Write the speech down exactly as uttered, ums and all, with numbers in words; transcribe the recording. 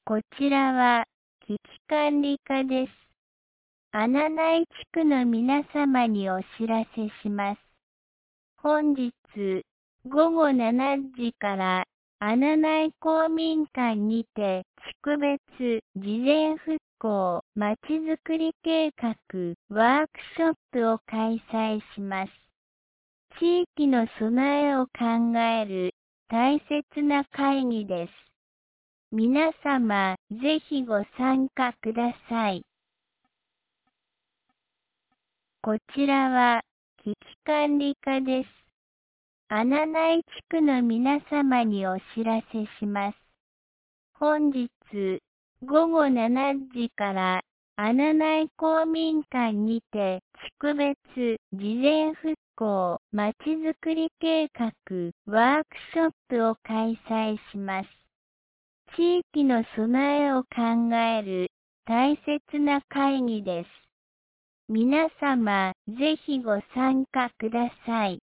こちらは危機管理課です。穴内地区の皆様にお知らせします。本日ごごしちじから穴内公民館にて地区別事前復興まちづくり計画ワークショップを開催します。地域の備えを考える大切な会議です。皆様、ぜひご参加ください。こちらは危機管理課です。穴内地区の皆様にお知らせします。本日ごごしちじから穴内公民館にて地区別事前復興まちづくり計画ワークショップを開催します。地域の備えを考える大切な会議です。皆様、ぜひご参加ください。